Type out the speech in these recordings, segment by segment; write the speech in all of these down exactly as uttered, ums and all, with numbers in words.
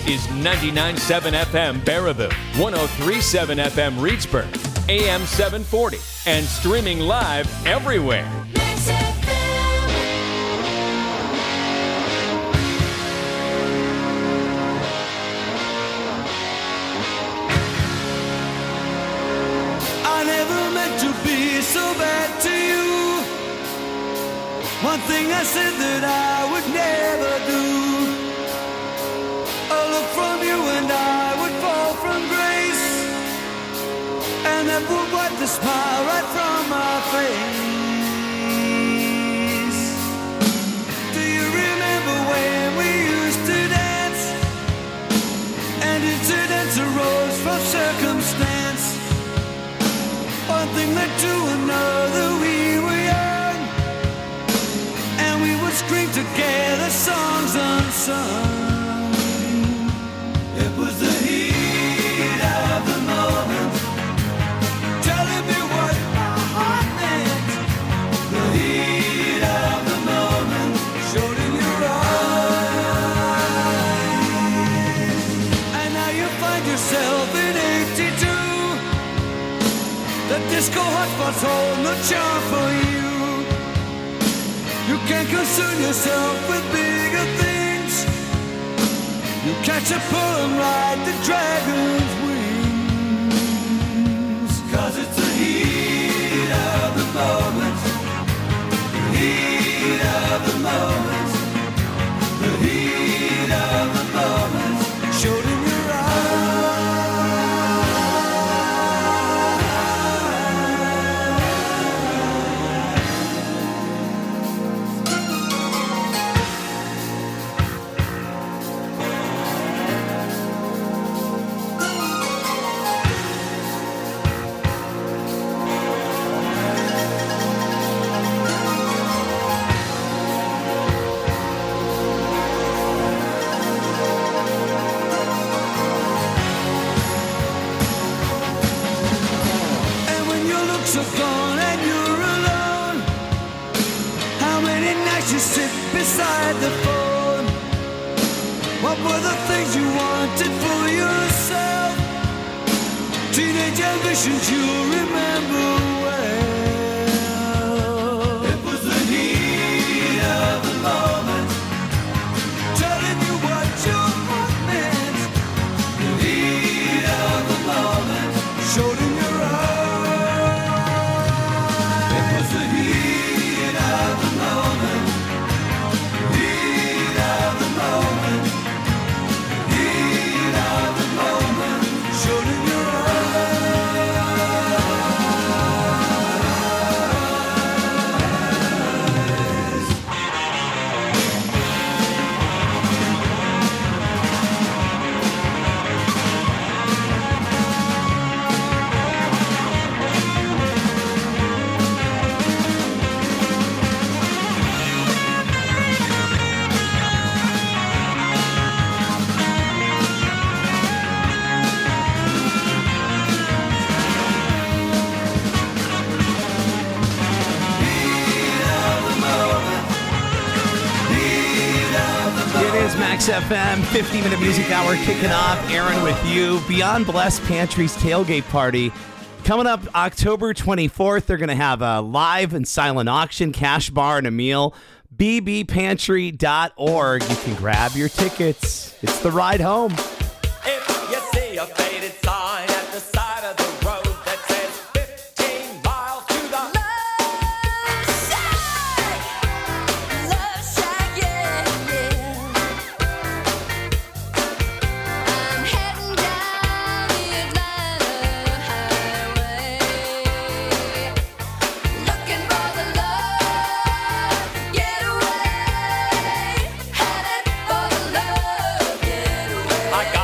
is ninety-nine point seven F M Baraboo, one oh three point seven F M Reedsburg, A M seven forty, and streaming live everywhere. I never meant to be so bad to you. One thing I said that I would never do. A look from you and I would fall from grace, and that would wipe the smile right from my face. Do you remember when we used to dance, and incidents arose from circumstance? One thing led to another, we were young, and we would scream together songs unsung. It was the heat of the moment, telling me what my heart meant. The heat of the moment showed in your eyes. And now you find yourself in eighty-two. The disco hotspots hold no charm for you. You can't concern yourself with bigger things. You catch a pull and ride the dragon's wings. Cause it's the heat of the moment. The heat of the moment. The heat of the moment showed in your are gone and you're alone. How many nights you sit beside the phone? What were the things you wanted for yourself? Teenage ambitions you remember well. It was the heat of the moment, telling you what your heart meant. The heat of the moment showed in your eyes. Max F M, fifty minute music hour kicking off. Aaron with you. Beyond Blessed Pantry's tailgate party. Coming up October twenty-fourth, they're going to have a live and silent auction, cash bar, and a meal. b b pantry dot org. You can grab your tickets. It's the ride home. If you see a faded sign at the side of the road that says fifteen miles to the Love Shack, Love Shack, yeah, yeah. I'm heading down the Atlanta highway, looking for the love getaway, headed for the love getaway. I got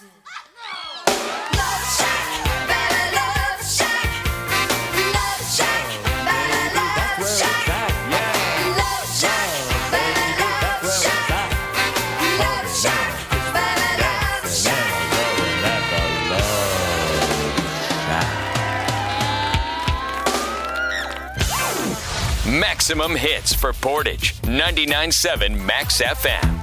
Love Shack, better Love Shack. Love Shack, better Love Shack. Love Shack, better Love Shack. Love Shack, better Love Shack. Maximum hits for Portage. ninety-nine point seven Max F M.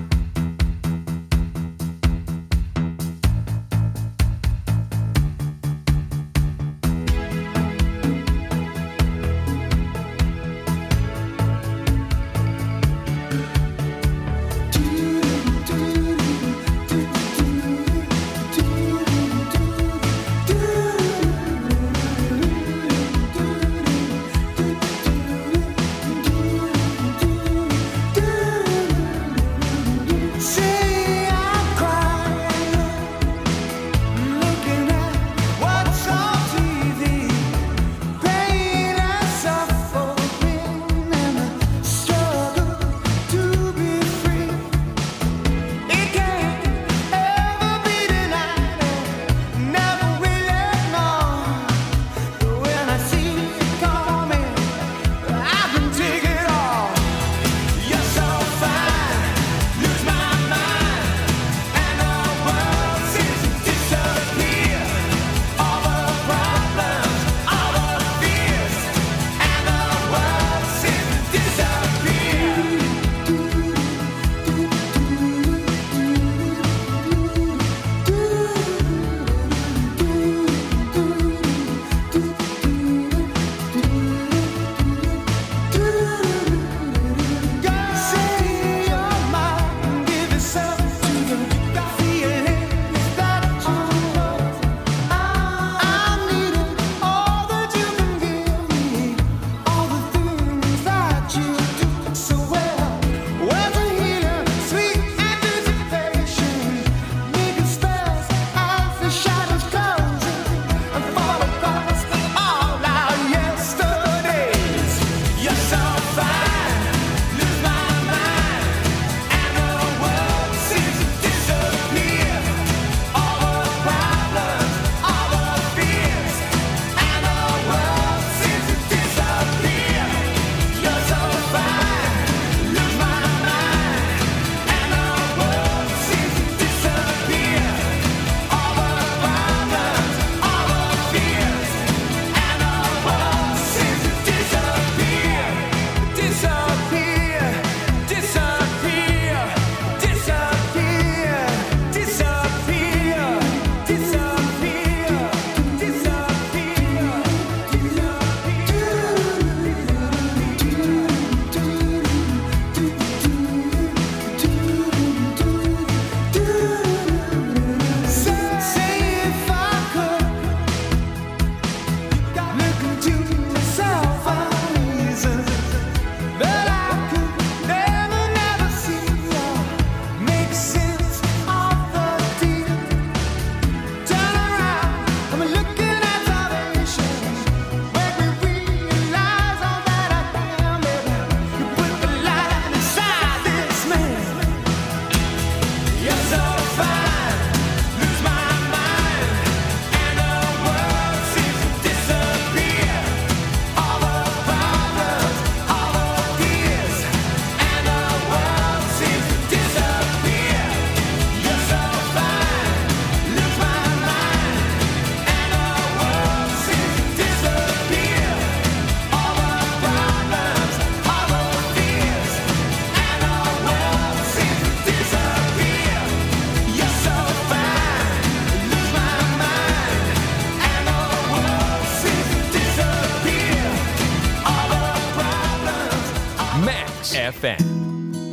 F M.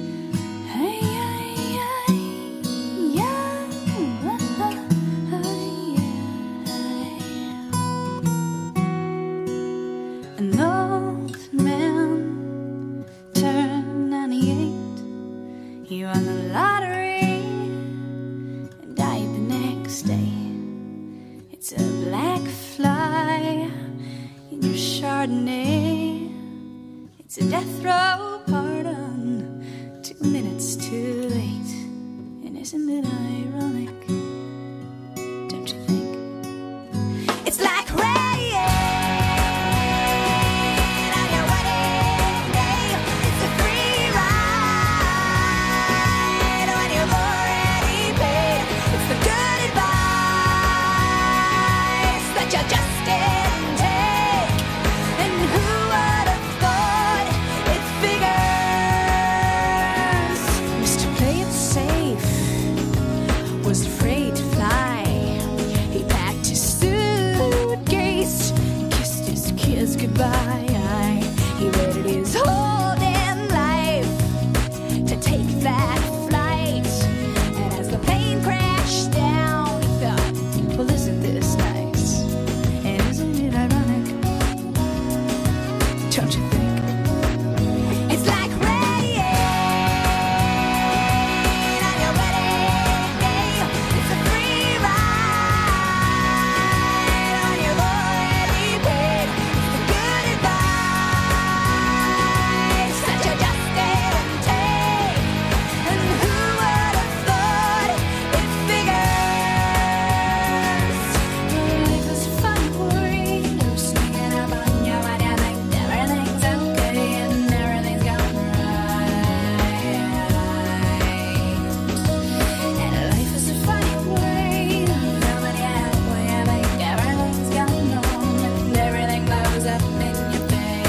An old man turned ninety-eight. He won the lottery and died the next day. It's a black fly in your Chardonnay. It's a death row pardon, two minutes too late. And isn't it ironic goodbye. He waited his whole damn life to take that flight. And as the plane crashed down, he thought, well, isn't this nice? And isn't it ironic? Don't you think? It's like rain on your wedding day. It's a free ride on your loyalty paid. It's the good advice that you just didn't take. And who would have thought it figures? Life is fun for you, sneaking up on you when you think everything's okay and everything's going right. And life is a funny way, coming out when you think everything's going on and everything blows up in your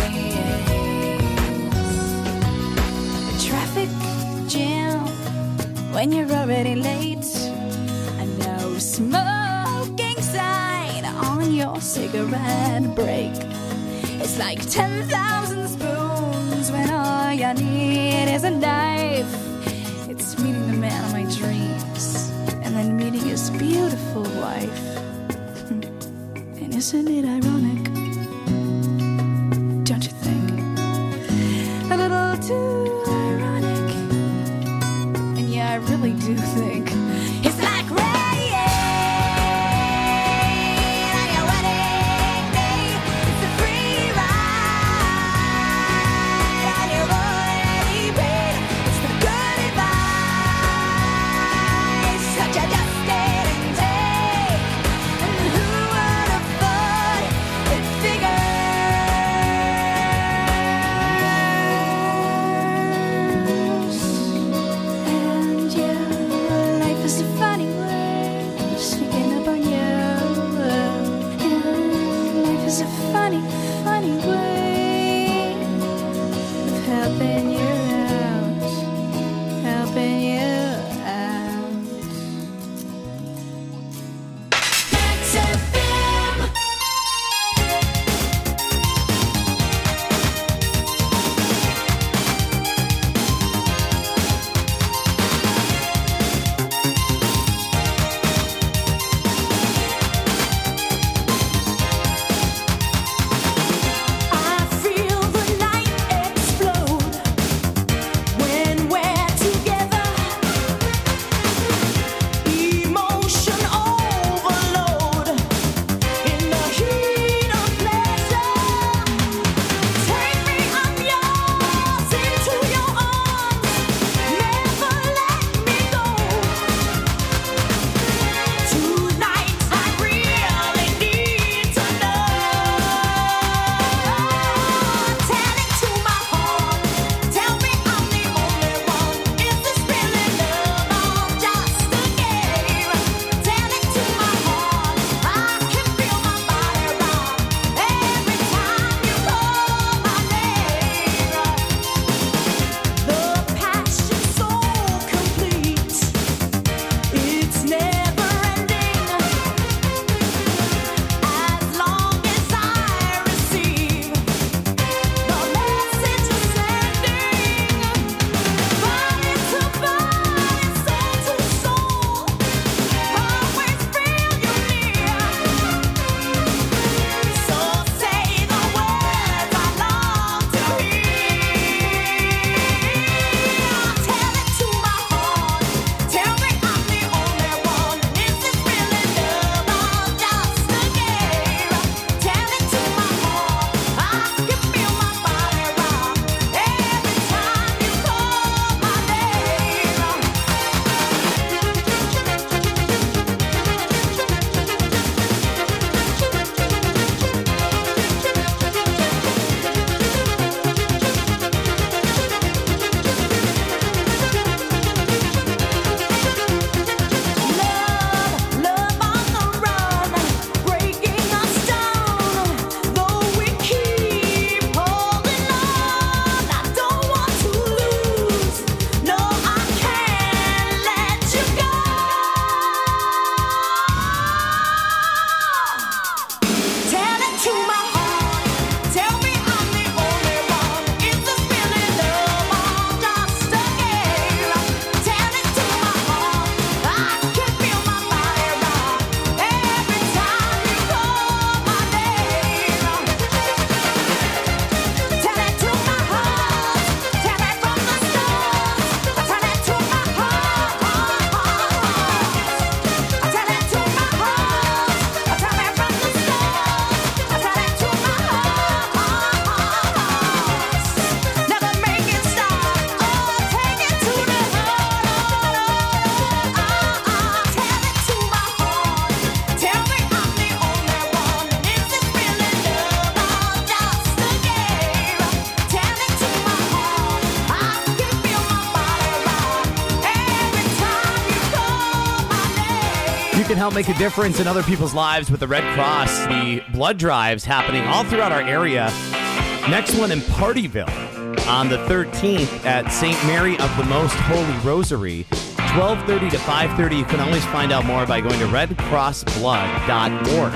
face. The traffic jam when you're already late. A no smoking sign on your cigarette break. It's like ten thousand spoons when all you need is a knife. It's meeting the man of my dreams and then meeting his beautiful wife. And isn't it ironic? Don't you think? A little too ironic. And yeah, I really do think it's like rain on your wedding day. It's a free ride on your loyalty paid. It's the good advice that you just didn't take. And who would have thought it figures? And yeah, life You can help make a difference in other people's lives with the Red Cross. The blood drives happening all throughout our area. Next one in Partyville on the thirteenth at Saint Mary of the Most Holy Rosary, twelve thirty to five thirty. You can always find out more by going to red cross blood dot org.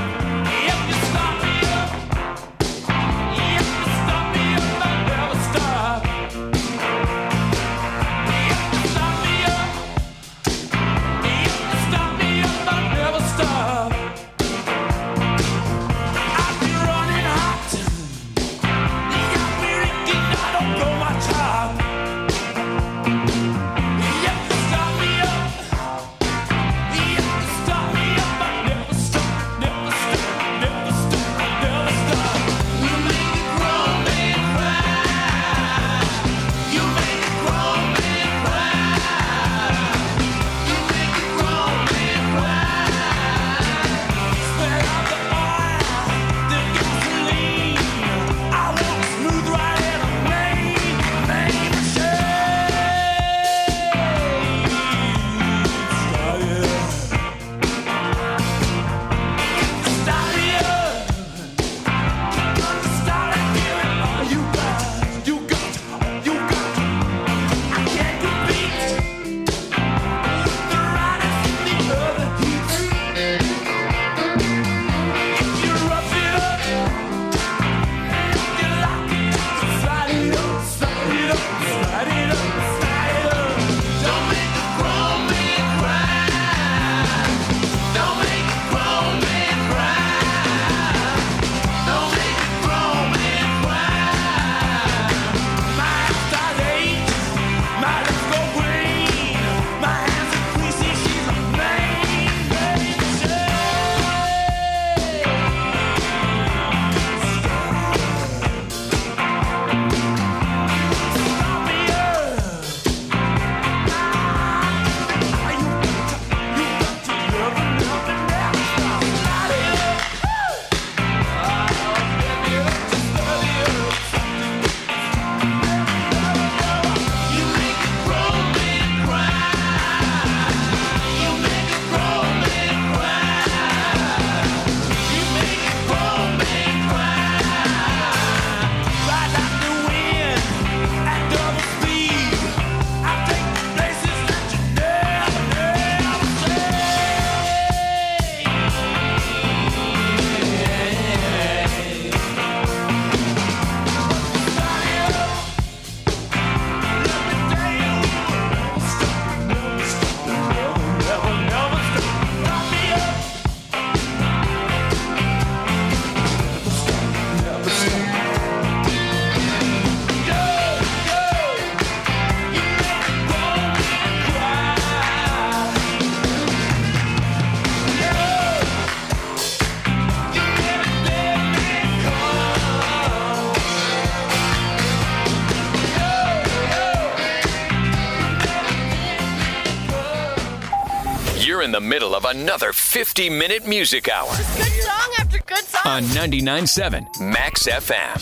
In the middle of another fifty-minute music hour. Just good song after good song. On ninety-nine point seven Max F M.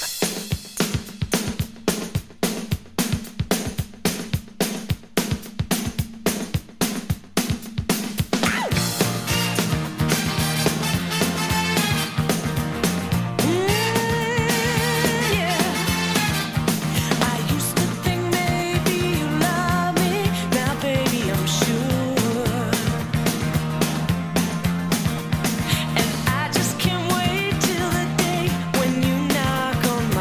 And I just can't wait till the day when you knock on my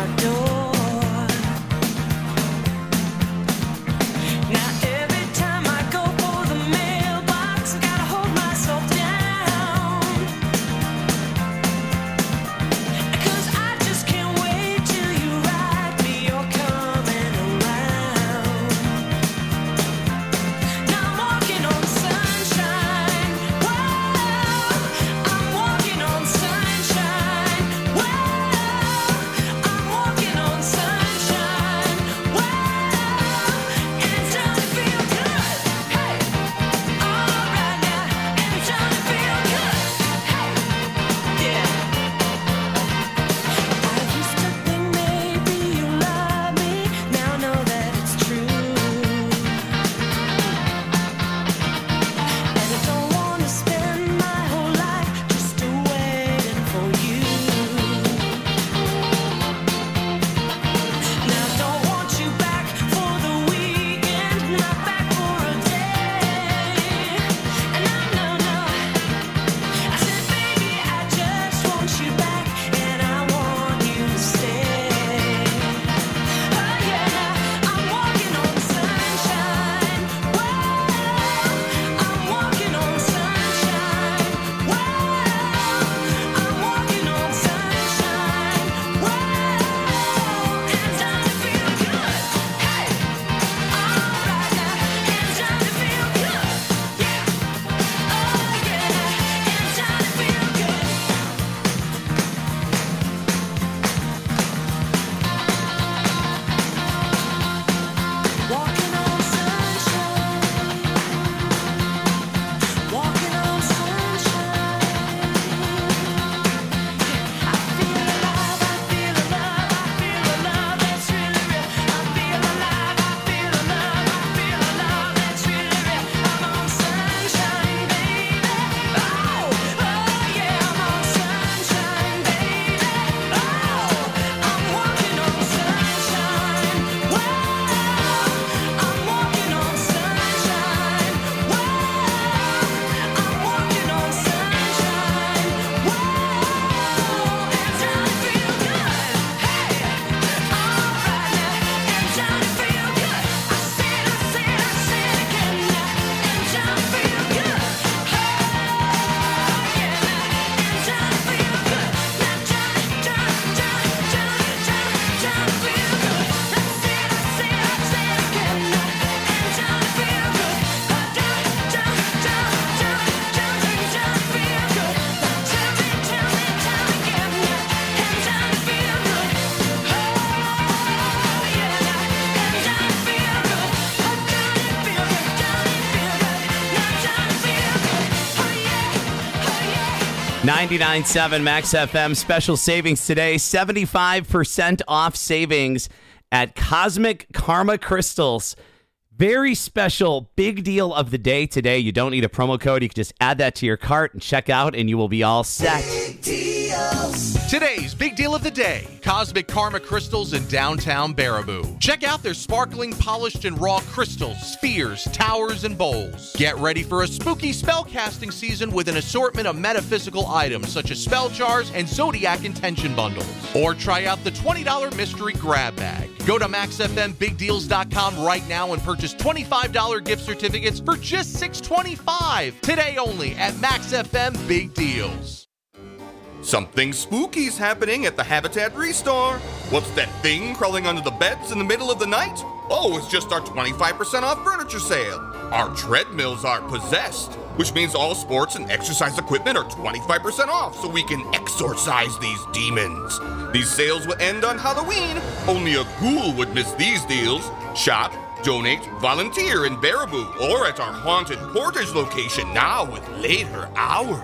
ninety-nine point seven Max F M special savings today. seventy-five percent off savings at Cosmic Karma Crystals. Very special, big deal of the day today. You don't need a promo code. You can just add that to your cart and check out, and you will be all set. Big deals. Today's big deal of the day, Cosmic Karma Crystals in downtown Baraboo. Check out their sparkling, polished, and raw crystals, spheres, towers, and bowls. Get ready for a spooky spellcasting season with an assortment of metaphysical items such as spell jars and zodiac intention bundles. Or try out the twenty dollars mystery grab bag. Go to max f m big deals dot com right now and purchase twenty-five dollars gift certificates for just six dollars and twenty-five cents. Today only at Max F M Big Deals. Something spooky's happening at the Habitat Restore. What's that thing crawling under the beds in the middle of the night? Oh, it's just our twenty-five percent off furniture sale. Our treadmills are possessed, which means all sports and exercise equipment are twenty-five percent off so we can exorcise these demons. These sales will end on Halloween. Only a ghoul would miss these deals. Shop, donate, volunteer in Baraboo or at our Haunted Portage location now with later hours.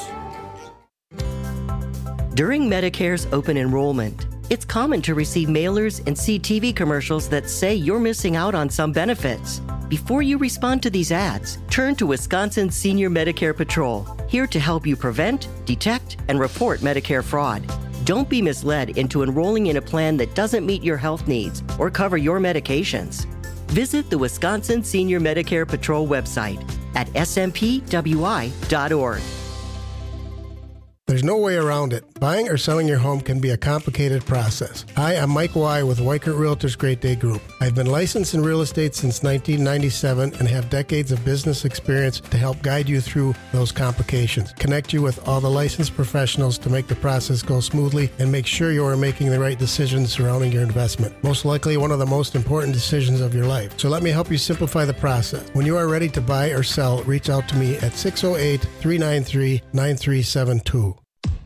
During Medicare's open enrollment, it's common to receive mailers and see T V commercials that say you're missing out on some benefits. Before you respond to these ads, turn to Wisconsin Senior Medicare Patrol, here to help you prevent, detect, and report Medicare fraud. Don't be misled into enrolling in a plan that doesn't meet your health needs or cover your medications. Visit the Wisconsin Senior Medicare Patrol website at s m p w i dot org. There's no way around it. Buying or selling your home can be a complicated process. Hi, I'm Mike Y. with Weichert Realtors Great Day Group. I've been licensed in real estate since nineteen ninety-seven and have decades of business experience to help guide you through those complications, connect you with all the licensed professionals to make the process go smoothly, and make sure you are making the right decisions surrounding your investment. Most likely one of the most important decisions of your life. So let me help you simplify the process. When you are ready to buy or sell, reach out to me at six oh eight, three nine three, nine three seven two.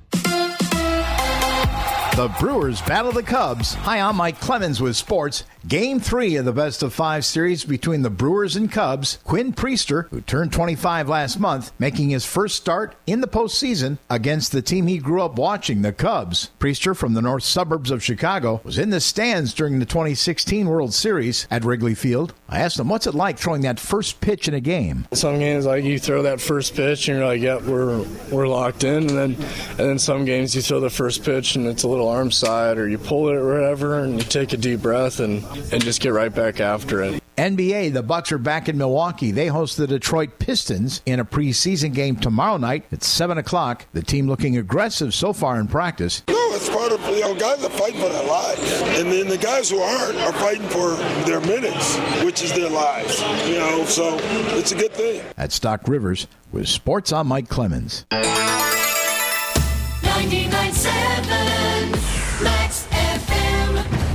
The Brewers battle the Cubs. Hi, I'm Mike Clemens with sports. Game three of the best of five series between the Brewers and Cubs. Quinn Priester, who turned twenty-five last month, making his first start in the postseason against the team he grew up watching, the Cubs. Priester, from the north suburbs of Chicago, was in the stands during the twenty sixteen World Series at Wrigley Field. I asked him, what's it like throwing that first pitch in a game? Some games, like, you throw that first pitch and you're like, yep, we're we're locked in. And then and then some games you throw the first pitch and it's a little arm side, or you pull it or whatever, and you take a deep breath and, and just get right back after it. N B A, the Bucks are back in Milwaukee. They host the Detroit Pistons in a preseason game tomorrow night at seven o'clock. The team looking aggressive so far in practice. No, it's part of, you know, guys are fighting for their lives. And then the guys who aren't are fighting for their minutes, which is their lives. You know, so it's a good thing. At Stock Rivers, with Sports, I'm Mike Clemens. ninety-nine point seven Max F M.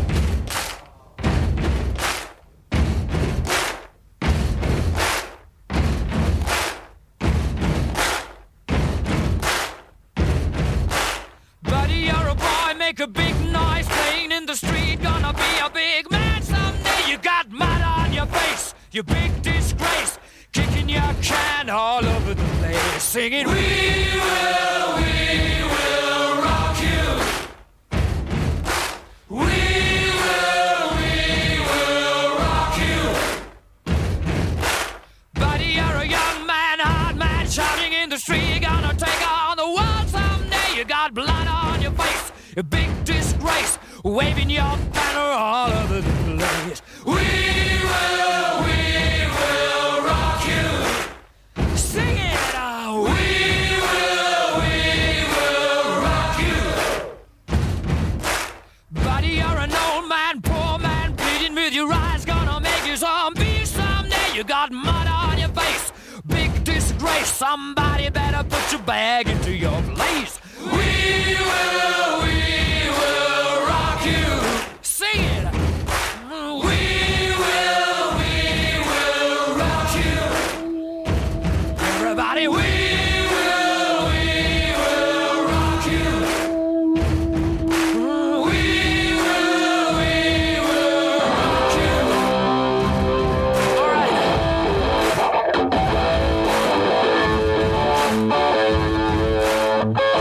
Buddy, you're a boy, make a big noise, playing in the street, gonna be a big man someday. You got mud on your face, you big disgrace, kicking your can all over the place, singing, we will, we will rock you. We will, we will rock you. Buddy, you're a young man, hard man, shouting in the street, you're gonna take on the world someday. You got blood on your face, a big disgrace, waving your banner all over the place. We will, we will rock you. Sing it out. We will, we will rock you. Buddy, you're an old man, poor man, bleeding with your eyes, gonna make you zombie someday. You got mud on your face, big disgrace. Somebody better put your bag into your place. We will, we will rock you. Sing it. We will, we will rock you. Everybody, we will, we will rock you. We will, we will rock you. All right.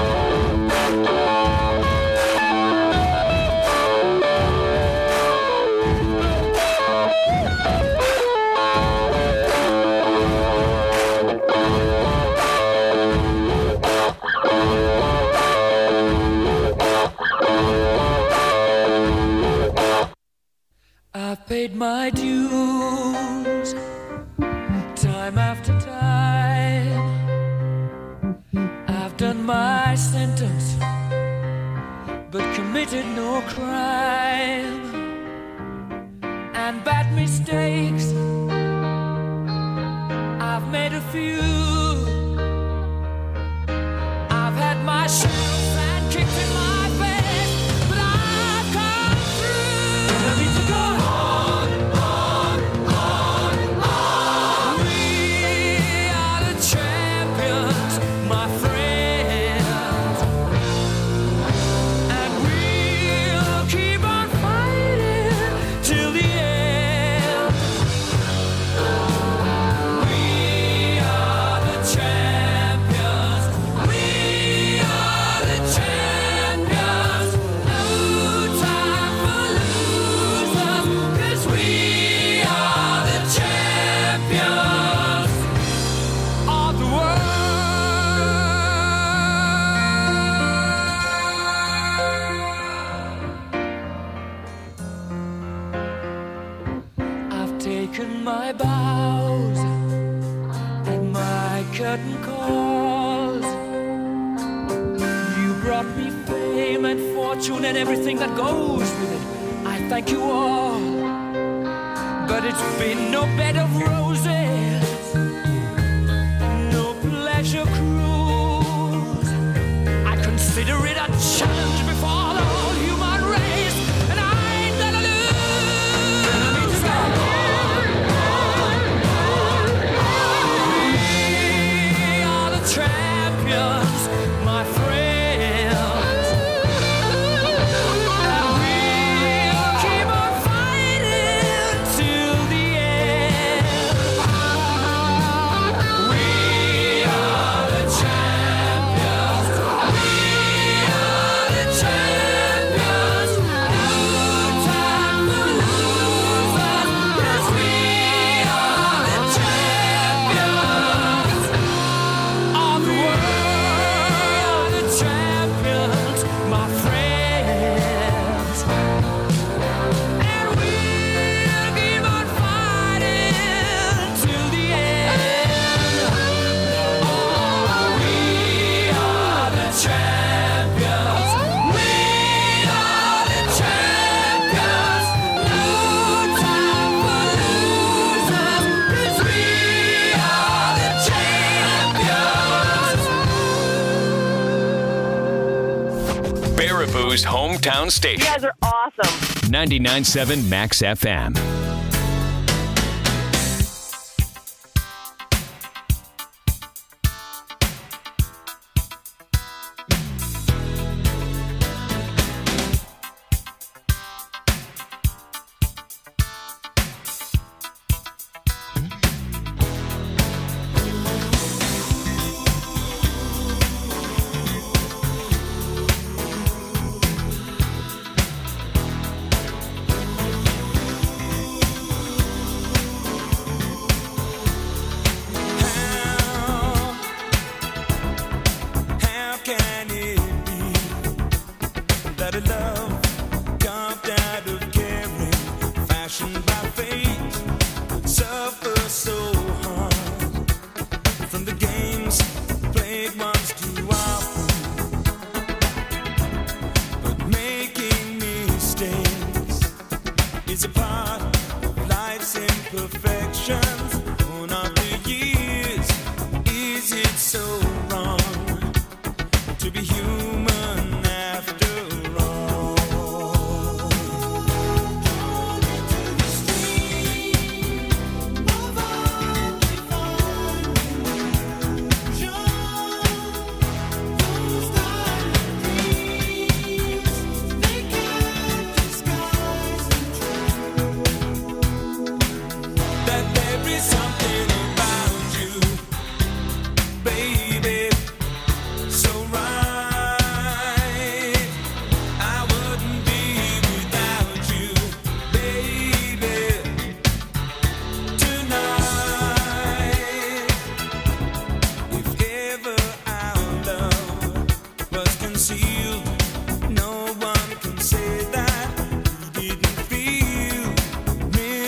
paid my dues time after time. I've done my sentence, but committed no crime. And bad mistakes, I've made a few. I've had my shells and kicked in my face, but I've come through. I need to go on, on, on, on. We are the champions, my friends, and we'll keep on fighting till the end. We are the champions. We are the champions. No time for losers, 'cause we are the champions of the world. I've taken my bows and my curtain calls. You brought me fame and fortune and everything that goes with it. I thank you all, but it's been no bed of roses, no pleasure cruise. I consider it a challenge before the whole human race, and I ain't gonna lose. We are the champions, my friends, and we'll keep on fighting till the end. We are the champions. We are the champions. No time for losers, 'cause we are the champions of the world. The champions, my friends, and we'll keep on fighting till the end. Oh, we are the champions. We are the champions. No time for losers, 'cause we are the champions. Baraboo's hometown station. You guys are awesome. ninety-nine point seven Max F M. How can it be that a love carved out of caring, fashioned by fate, would suffer so hard from the games played once too often? But making mistakes is a part of life's imperfections. Born of the years, is it so wrong to be human after all? Drawn into the stream of undefined illusion, those diamond dreams, they can't disguise the truth. That there is something about you, baby, so right. I wouldn't be without you, baby, tonight. If ever our love was concealed, no one can say that we didn't feel.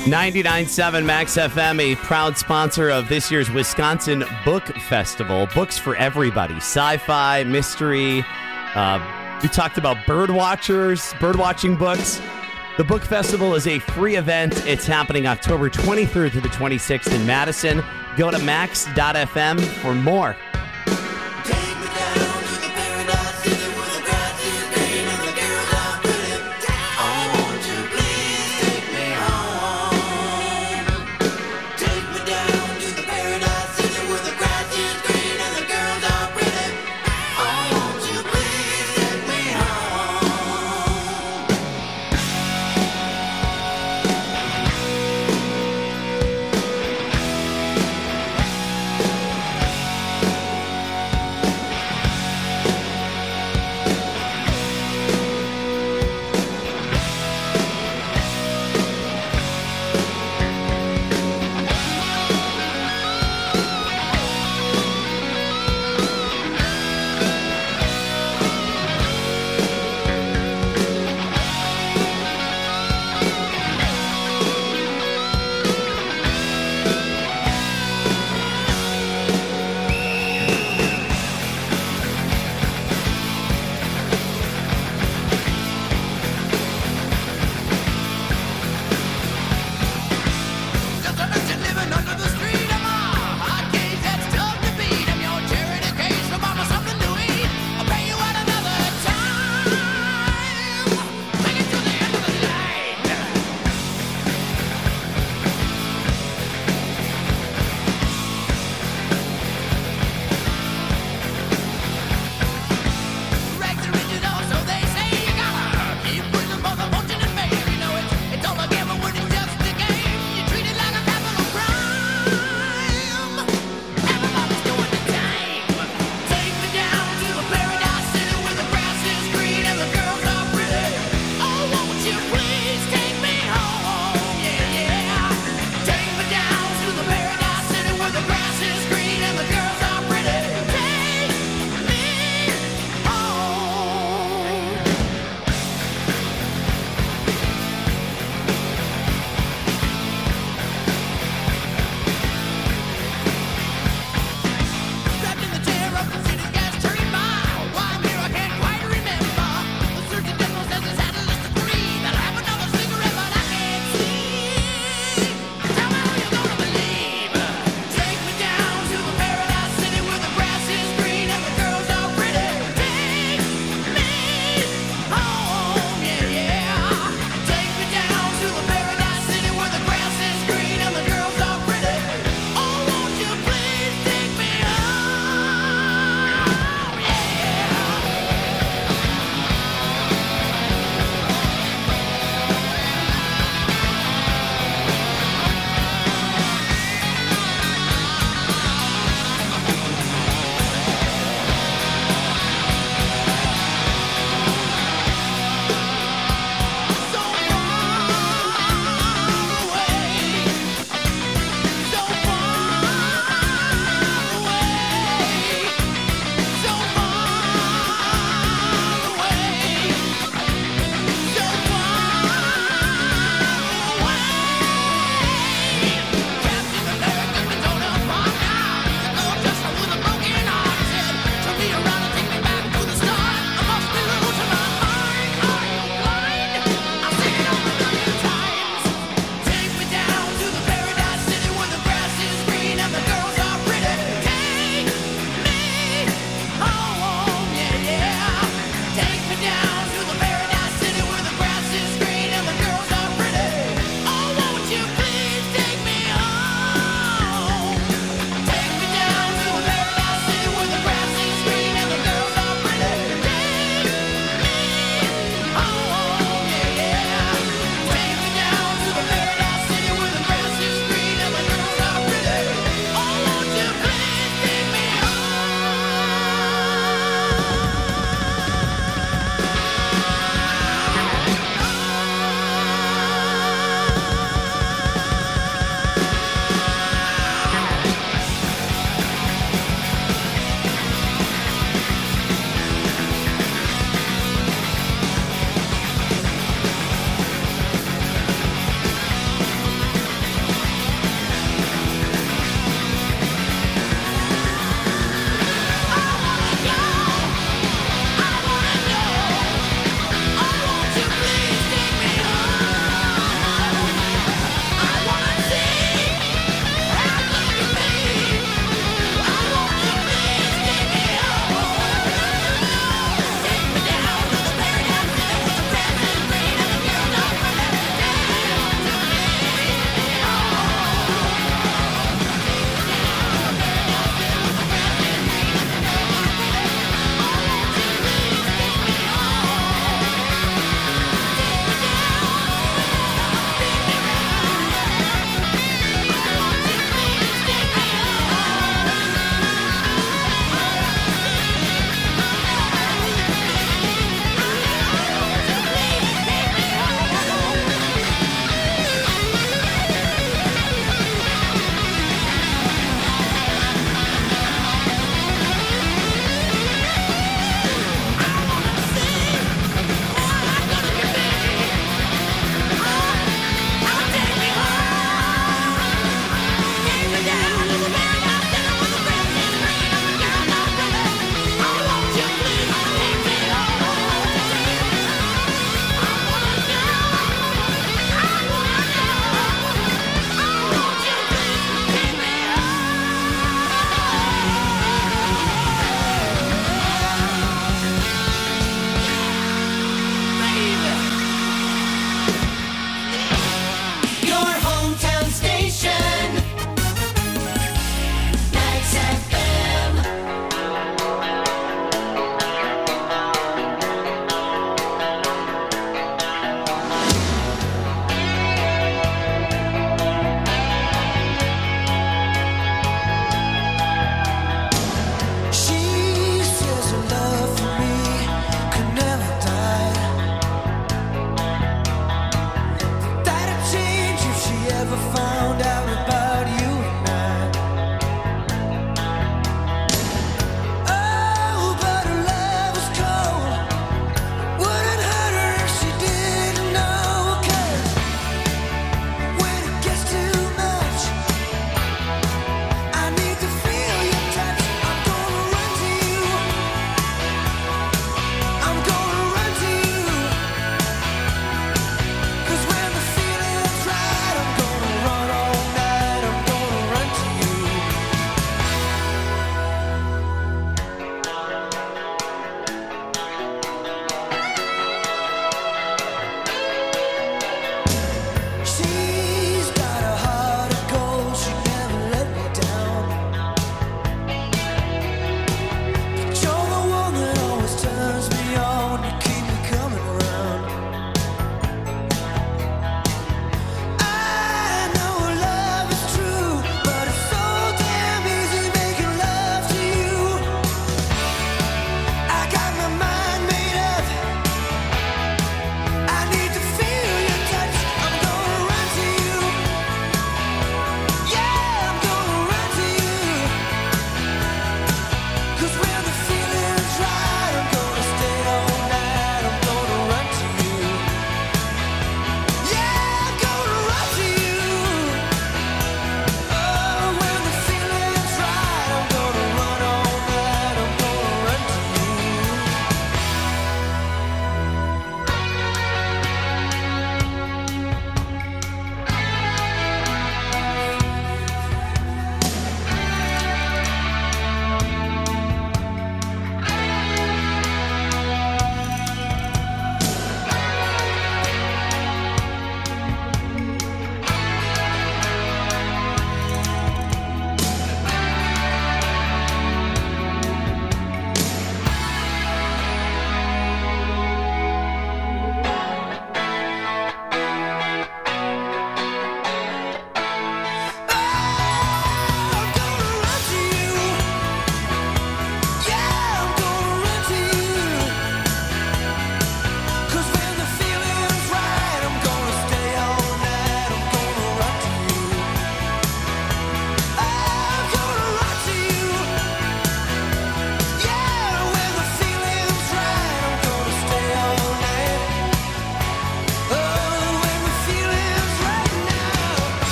ninety-nine point seven Max F M, a proud sponsor of this year's Wisconsin Book Festival. Books for everybody. Sci-fi, mystery. Uh, we talked about bird watchers, bird watching books. The Book Festival is a free event. It's happening October twenty-third to the twenty-sixth in Madison. Go to max dot f m for more.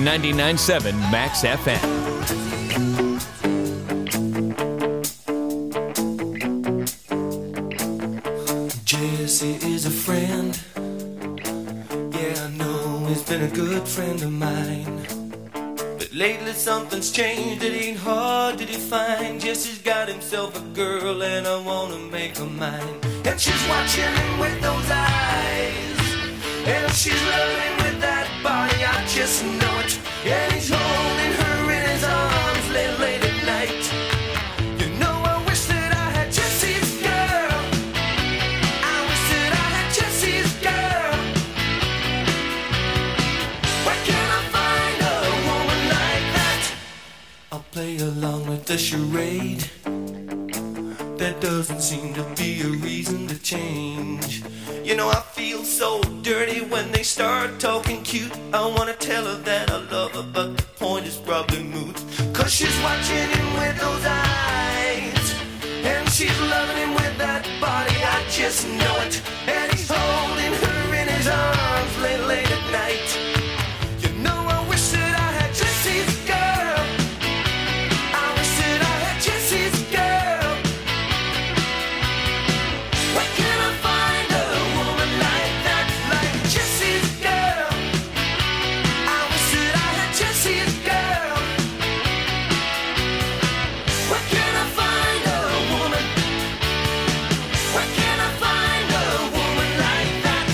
ninety-nine point seven Max F M. Jesse is a friend. Yeah, I know he's been a good friend of mine. But lately something's changed, it ain't hard to define. Jesse's got himself a girl and I wanna make her mine. And she's watching him with those eyes, and she's loving with that body, I just know it. And he's holding her in his arms late, late at night. You know I wish that I had Jesse's girl. I wish that I had Jesse's girl. Where can I find a woman like that? I'll play along with the charade. There doesn't seem to be a reason to change. You know I feel so dirty when they start talking cute. I wanna tell her that I love her, but the point is probably moot. Cause she's watching him with those eyes, and she's loving him with that body, I just know it. And he's holding her in his arms late, late at night. You know I wish that I had Jesse's girl. I wish that I had Jesse's girl. Where can I find a woman like that, like Jesse's girl? I wish that I had Jesse's girl. Where can I find a woman? Where can I find a woman like that?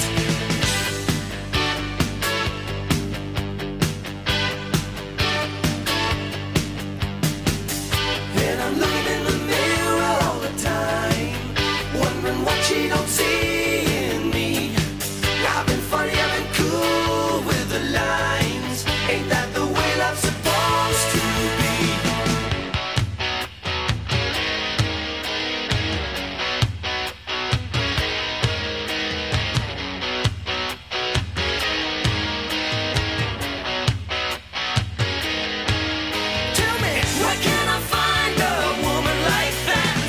And I'm looking in the mirror all the time, wondering what she don't see in me. I've been funny, I've been cool with the lines. Ain't that the way love's supposed to be? Tell me, where can I find a woman like that?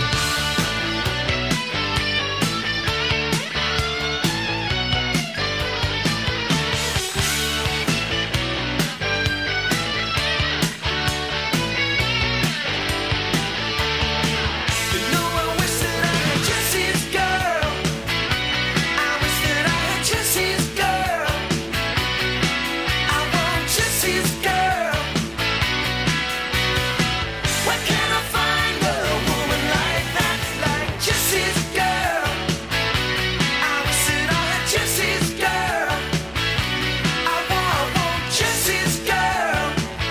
You know I wish that I had Jesse's girl. I wish that I had Jesse's girl. I want Jesse's girl. Where can I find a woman like that, like Jesse's girl? I wish that I had Jesse's girl. I want, I want Jesse's girl.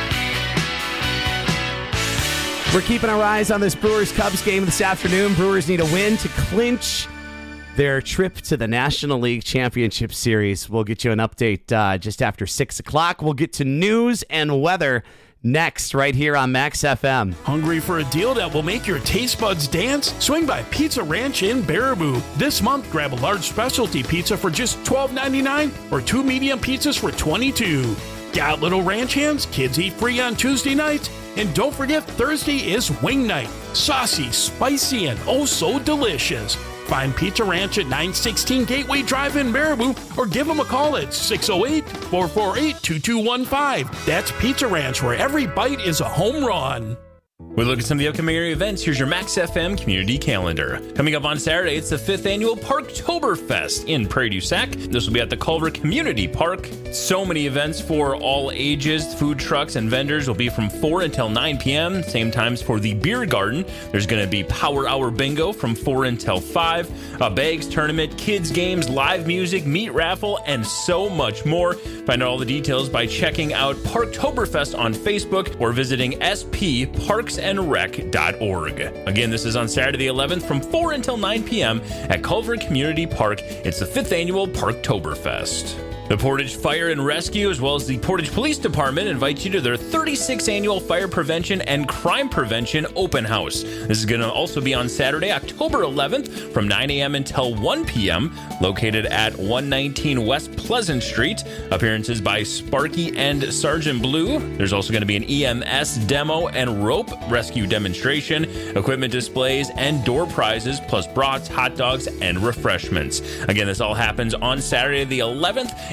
We're keeping our eyes on this Brewers-Cubs game this afternoon. Brewers need a win to clinch their trip to the National League Championship Series. We'll get you an update uh, just after six o'clock. We'll get to news and weather next right here on Max F M. Hungry for a deal that will make your taste buds dance? Swing by Pizza Ranch in Baraboo. This month, grab a large specialty pizza for just twelve ninety-nine or two medium pizzas for twenty-two dollars. Got little ranch hands? Kids eat free on Tuesday nights. And don't forget, Thursday is wing night. Saucy, spicy, and oh so delicious. Find Pizza Ranch at nine sixteen Gateway Drive in Baraboo or give them a call at six oh eight, four four eight, two two one five. That's Pizza Ranch, where every bite is a home run. We look at some of the upcoming area events. Here's your Max F M community calendar. Coming up on Saturday, it's the fifth annual Parktoberfest in Prairie du Sac. This will be at the Culver Community Park. So many events for all ages. Food trucks and vendors will be from four until nine p.m. Same times for the beer garden. There's going to be Power Hour Bingo from four until five. A bags tournament, kids games, live music, meat raffle, and so much more. Find out all the details by checking out Parktoberfest on Facebook or visiting s p parks and rec dot org. Again, this is on Saturday the eleventh from four until nine p.m. at Culver Community Park. It's the fifth annual Parktoberfest. The Portage Fire and Rescue, as well as the Portage Police Department, invite you to their thirty-sixth annual Fire Prevention and Crime Prevention Open House. This is going to also be on Saturday, October eleventh, from nine a.m. until one p.m., located at one nineteen West Pleasant Street. Appearances by Sparky and Sergeant Blue. There's also going to be an E M S demo and rope rescue demonstration, equipment displays, and door prizes, plus brats, hot dogs, and refreshments. Again, this all happens on Saturday the eleventh.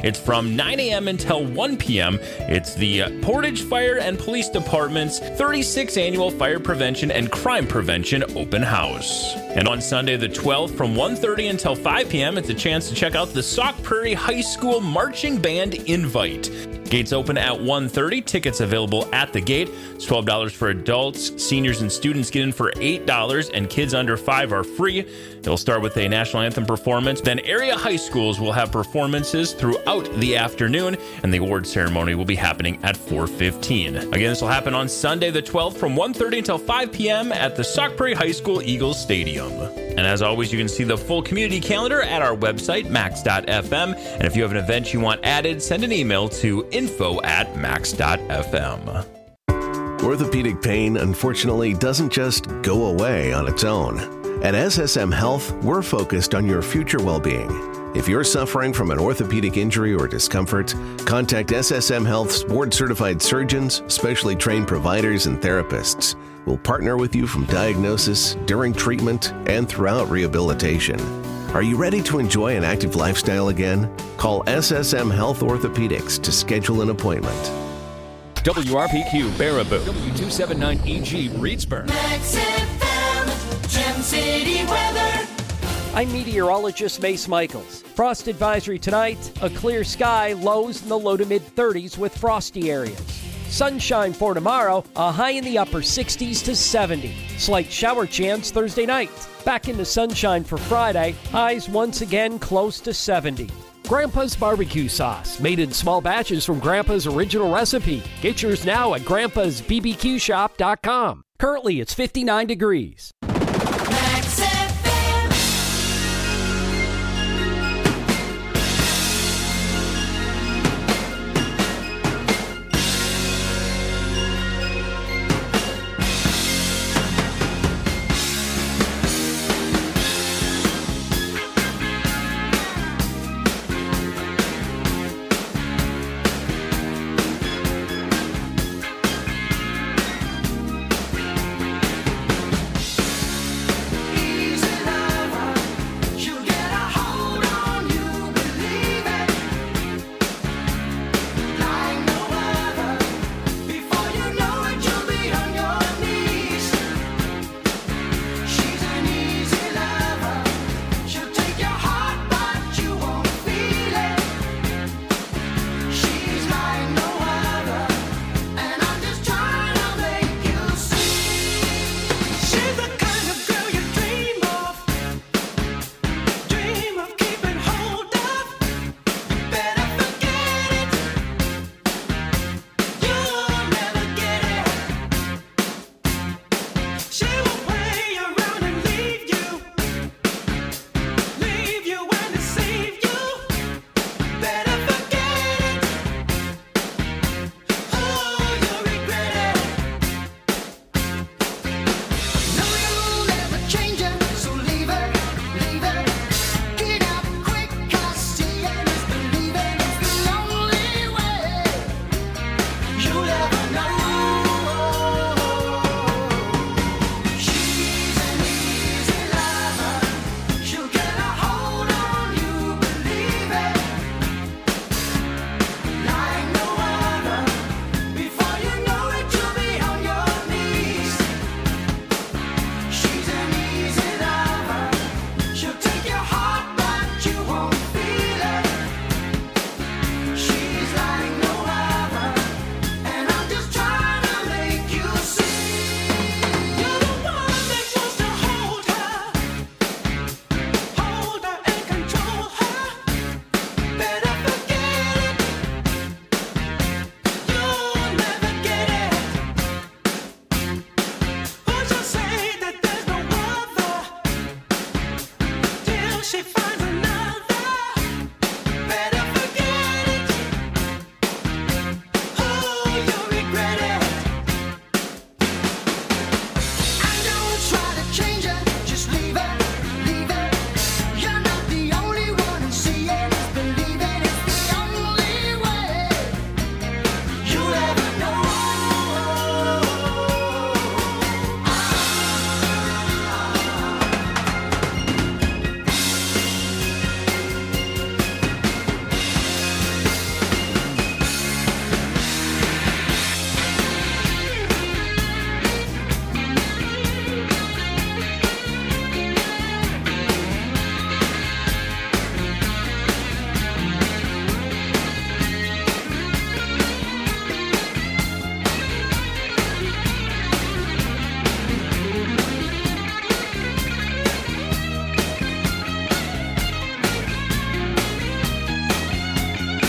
It's from nine a.m. until one p.m. It's the uh, Portage Fire and Police Department's thirty-sixth Annual Fire Prevention and Crime Prevention Open House. And on Sunday the twelfth from one thirty until five p.m. it's a chance to check out the Sauk Prairie High School Marching Band Invite. Gates open at one thirty. Tickets available at the gate. It's twelve dollars for adults. Seniors and students get in for eight dollars, and kids under five are free. It'll start with a national anthem performance. Then area high schools will have performances throughout the afternoon, and the award ceremony will be happening at four fifteen. Again, this will happen on Sunday the twelfth from one thirty until five p.m. at the Sauk Prairie High School Eagles Stadium. And as always, you can see the full community calendar at our website, max dot f m. And if you have an event you want added, send an email to info at max dot f m. Orthopedic pain, unfortunately, doesn't just go away on its own. At S S M Health, we're focused on your future well-being. If you're suffering from an orthopedic injury or discomfort, contact S S M Health's board-certified surgeons, specially trained providers, and therapists. We'll partner with you from diagnosis, during treatment, and throughout rehabilitation. Are you ready to enjoy an active lifestyle again? Call S S M Health Orthopedics to schedule an appointment. W R P Q Baraboo, W two seventy-nine E G Reedsburg. Max F M, Gem City weather. I'm meteorologist Mace Michaels. Frost advisory tonight, a clear sky, lows in the low to mid thirties with frosty areas. Sunshine for tomorrow, a high in the upper sixties to seventy. Slight shower chance Thursday night. Back into sunshine for Friday, highs once again close to seventy. Grandpa's barbecue sauce, made in small batches from Grandpa's original recipe. Get yours now at grandpas b b q shop dot com. Currently, it's fifty-nine degrees.